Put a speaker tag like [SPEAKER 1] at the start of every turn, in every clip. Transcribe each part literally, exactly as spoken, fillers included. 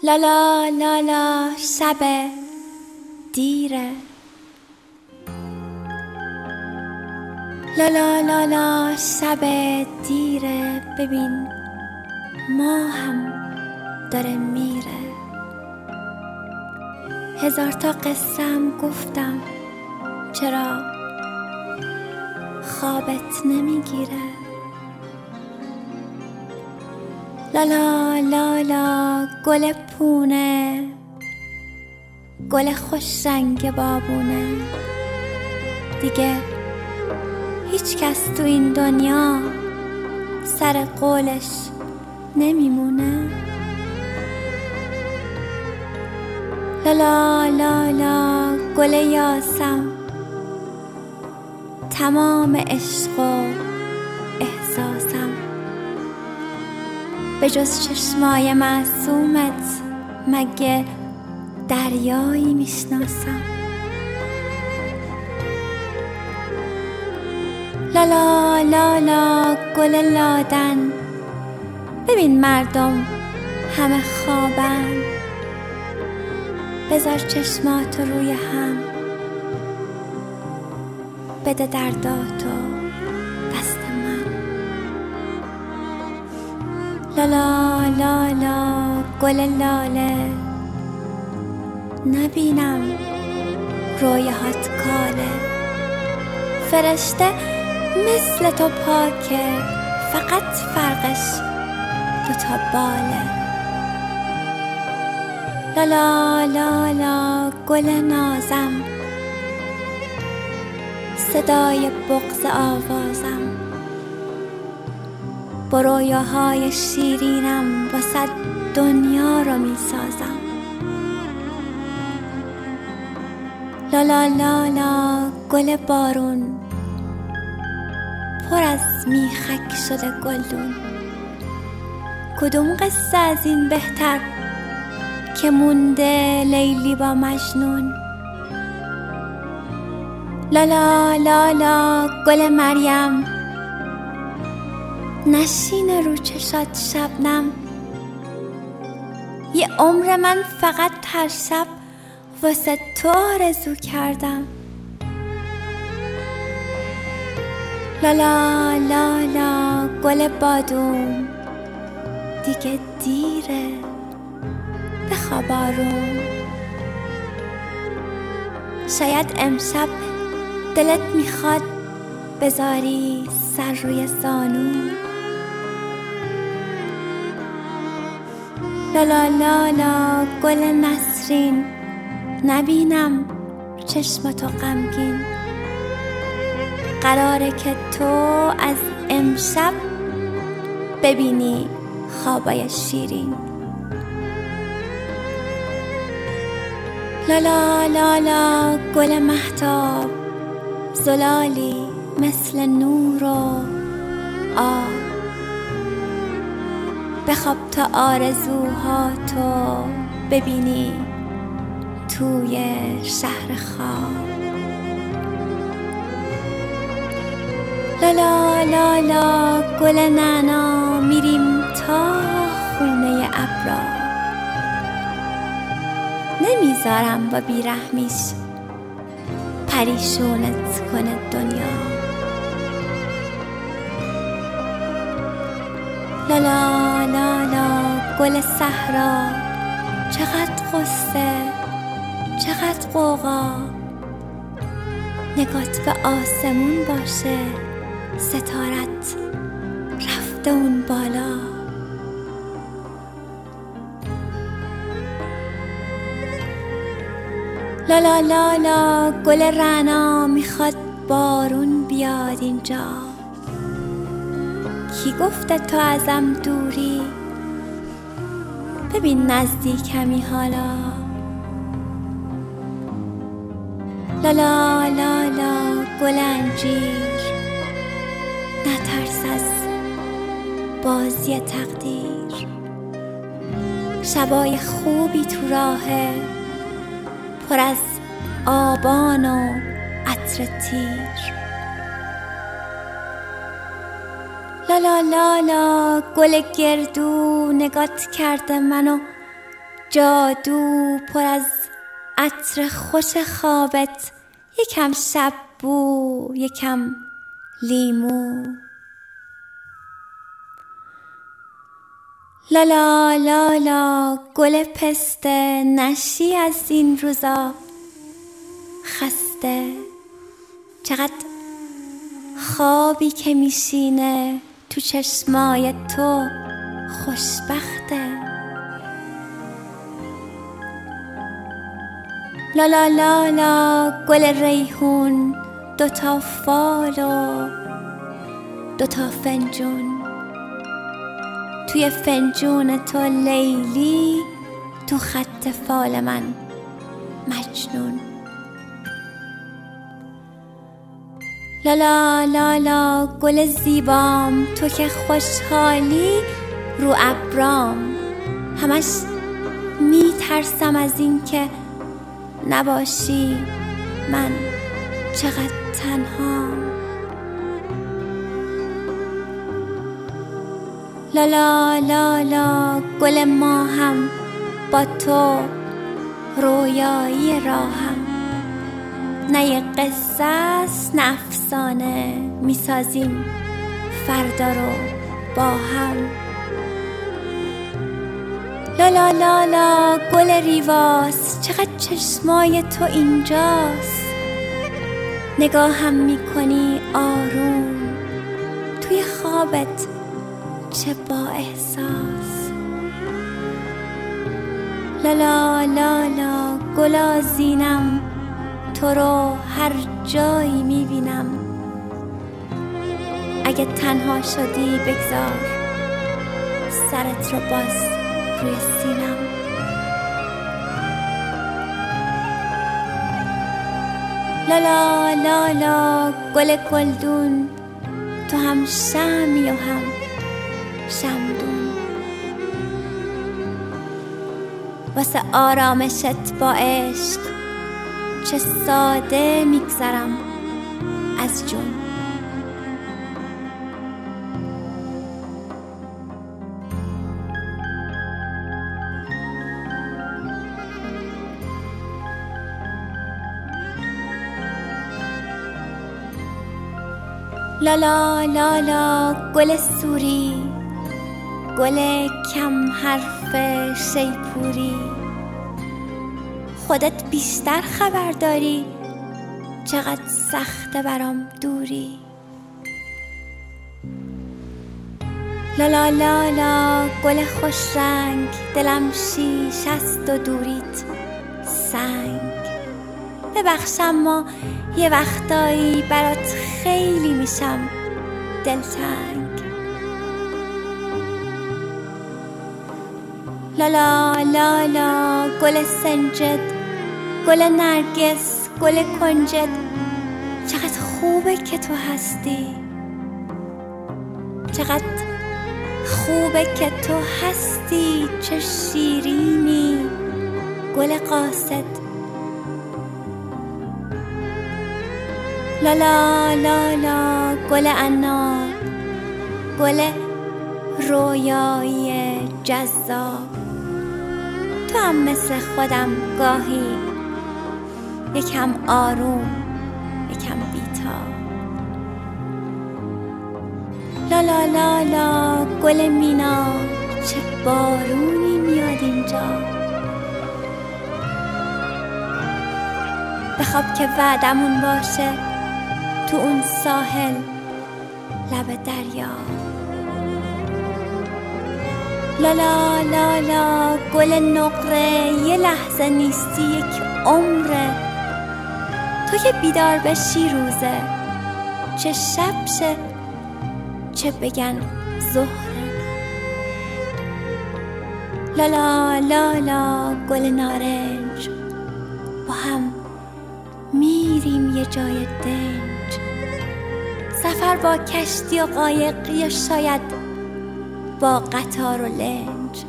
[SPEAKER 1] لالا لالا شب دیره، لالا لالا شب دیره، ببین ما هم داره میره. هزار تا قصم گفتم چرا خوابت نمیگیره. لالا لالا گل پونه، گل خوش رنگ بابونه، دیگه هیچ کس تو این دنیا سر قولش نمیمونه. لالا لالا گل یاسم، تمام عشق و احساسم، به جز چشمای معصومت مگه دریایی میشناسم. لالا لالا گل لادن، ببین مردم همه خوابن، بذار چشماتو روی هم، بده درداتو دست من. لالا لالا گل لاله، نبینم رویهات کاله، فرشته مثل تو پاکه، فقط فرقش دوتا باله. لالا لالا گل نازم، صدای بغض آوازم، با رویاهای شیرینم واسه دنیا رو میسازم. لالا لالا گل بارون، پر از میخک شده گلدون، کدوم قصه از این بهتر که مونده لیلی با مجنون. لالا لالا گل مریم، نشینه رو چشات شبنم، یه عمر من فقط هر شب واسه تو آرزو کردم. لالا لالا گل بادوم، دیگه دیره بخواب آروم، شاید امشب دلت میخواد بذاری سر روی زانو. لالا لالا گل نسرین، نبینم چشمتو غمگین، قراره که تو از امشب ببینی خوابای شیرین. لالا لالا گل مهتاب، زلالی مثل نور و آب، بخواب تا آرزوهاتو ببینی توی شهر خواب. لالا لالا گل نعنا، میریم تا خونه ابرا، نمیذارم با بیرحمیش پریشونت کنه دنیا. لالا لالا گل صحرا، چقدر قصه چقدر غوغا، نگات به آسمون باشه، ستارت رفته اون بالا. لالا لالا گل رعنا، میخواد بارون بیاد اینجا، کی گفته تو ازم دوری، ببین نزدیکمی حالا. لالا لالا گل انجیر، نترس از بازی تقدیر، شبای خوبی تو راهه، پر از آبان و عطر تیر. لالا لالا گل گردو نگات کرده منو جادو پر از عطر خوش خوابت، یکم شب بو یکم لیمو. لالا لالا گل پسته، نشی از این روزا خسته. چقدر خوابی که میشینه تو چشمای تو خوشبخته. لالا لالا گل ریحون، دوتا فال و دوتا فنجون. توی فنجون تو لیلی، تو خط فال من مجنون. لالا لالا گل زیبام، تو که خوشحالی رو ابرام. همش میترسم از این که نباشی، من چقدر تنهام. لالا لالا گل ماهم، با تو رویایی راهم. نه یه قصه است نه افسانه، میسازیم فردا رو با هم. لالا لالا گل ریواست، چقدر چشمای تو اینجاست. نگاهم میکنی آروم، توی خوابت چه با احساس. لالا لالا گل آذینم، تو رو هر جایی میبینم. اگه تنها شدی بگذار سرت رو باز روی سینم. لالا لالا گل گلدون، تو هم شمعی و هم شمدون. واسه آرامشت با عشق چه ساده میگذرم از جون. لالا لالا گل سوری، گل کم حرف شیپوری. خودت بیشتر خبر داری چقدر سخته برام دوری. لالا لالا گل خوش رنگ، دلم شیش است و دوریت سنگ. ببخش اما یه وقتایی برات خیلی میشم دلتنگ. لالا لالا گل سنجد، گل نرگس، گل کنجد. چقدر خوبه که تو هستی، چقدر خوبه که تو هستی. چه شیرینی گل قاصد. لالا لالا گل عناب، گل رویایی جذاب. تو هم مثل خودم گاهی یکم آروم یکم بی‌تاب. لالا لالا گل مینا، چه بارونی میاد اینجا. بخواب که وعدمون باشه تو اون ساحل لب دریا. لالا لالا گل نقره، یه لحظه نیستی یک عمره. تو که بیدار بشی روزه، چه شب شه چه بگن ظهره. لالا لالا گل نارنج، با هم میریم یه جای دنج. سفر با کشتی و قایق یا شاید با قطار و لنج.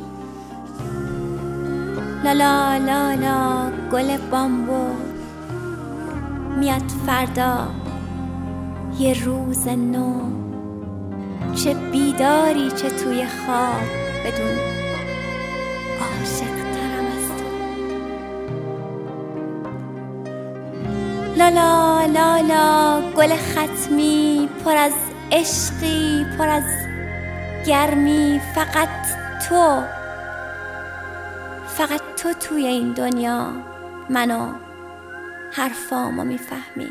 [SPEAKER 1] لالا لالا گل بامبو، میاد فردا یه روز نو. چه بیداری چه توی خواب، بدون عاشق ترم از لالا لالا گل ختمی پر از عشقی پر از گرمی، فقط تو فقط تو توی این دنیا منو حرفامو میفهمی.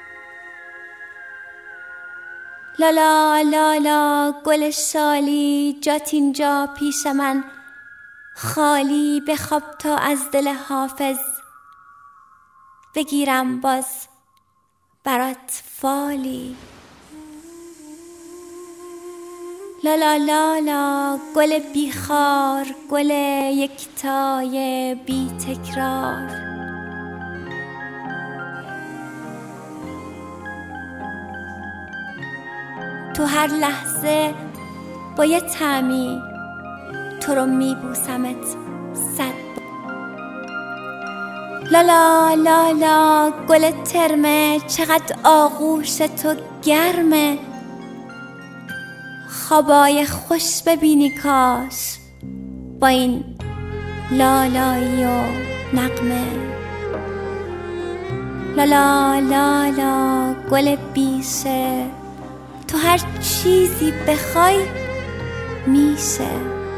[SPEAKER 1] لالا لالا گل شالی جات اینجا پیش من خالی، بخواب تا از دل حافظ بگیرم باز برات فالی. لالا لالا گل بیخار گل یکتای بی تکرار، تو هر لحظه با یه طعمی تو رو میبوسمت صد. لالا لالا گل ترمه چقدر آغوش تو گرمه، خوابای خوش ببینی کاش با این لالایی و نغمه. لالا لالا گل بیشه تو هر چیزی بخوای میشه،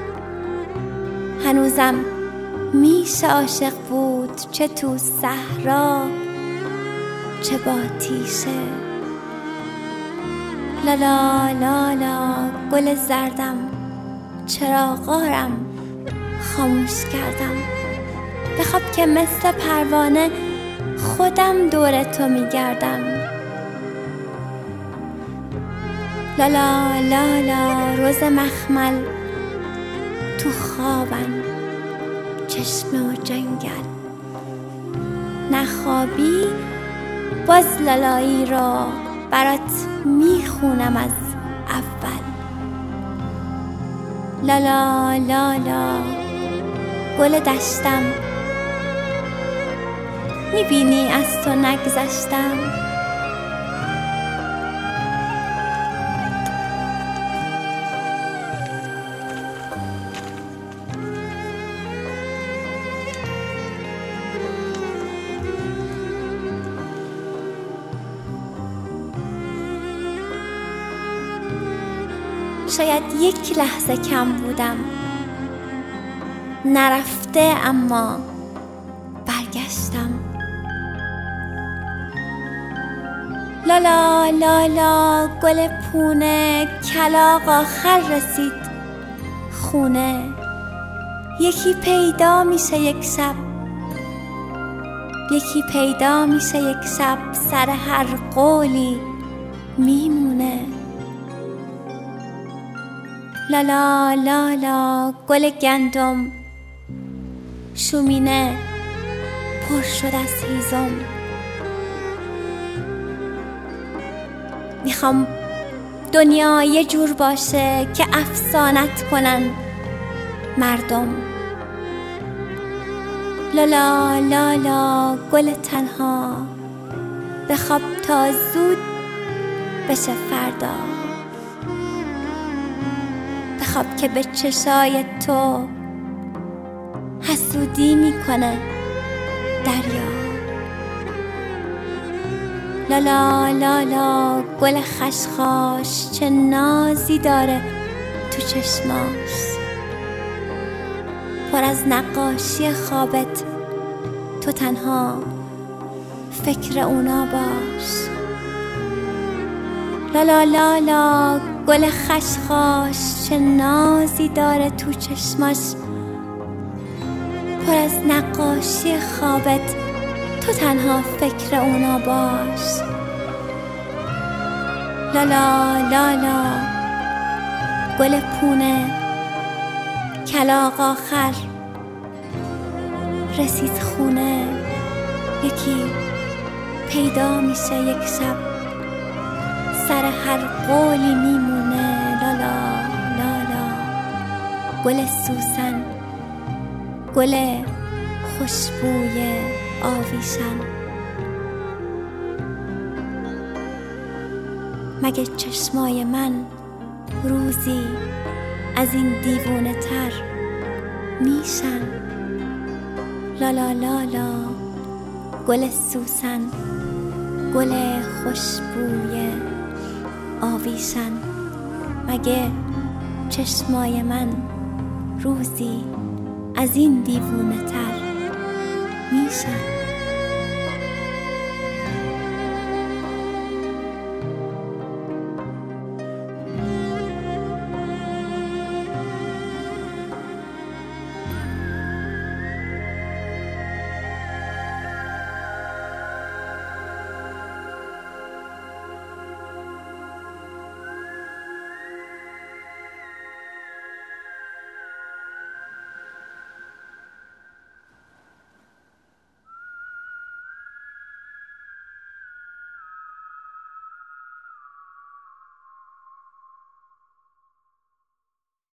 [SPEAKER 1] هنوزم میشه عاشق بود چه تو صحرا چه با تیشه. لالا لالا گل زردم چرا غارم خاموش کردم، بخواب که مثل پروانه خودم دور تو میگردم. لالا لالا روز مخمل تو خوابم چشمه و جنگل، نخوابی باز لالایی را برات میخونم از اول. لالا لالا گل دشتم میبینی از تو نگذشتم. شاید یک لحظه کم بودم، نرفته اما برگشتم. لالا لالا گل پونه کلاغ آخر رسید خونه، یکی پیدا میشه یک شب یکی پیدا میشه یک شب سر هر قولی میمونه. لالا لالا گل گندم شومینه پر شد از هیزم، میخوام دنیا یه جور باشه که افسانت کنن مردم. لالا لالا گل تنها بخواب تا زود بشه فردا، بخواب که به چشای تو حسودی میکنه دریا. لالا لالا گل خشخاش چه نازی داره تو چشماش، پر از نقاشی خوابت تو تنها فکر اونا باش. لالا لالا گل خشخاش چه نازی داره تو چشماش، پر از نقاشی خوابت تو تنها فکر اونا باش. لالا لالا گل پونه کلاغ آخر رسید خونه، یکی پیدا میشه یک شب سر هر قولی میمونه. لالا لالا گل سوسن گل خوشبوی آویشن، مگه چشمای من روزی از این دیوونه تر میشن؟ لالا لالا گل سوسن گل خوشبوی آویشن. مگه چشمای من روزی از این دیوونه تر میشن؟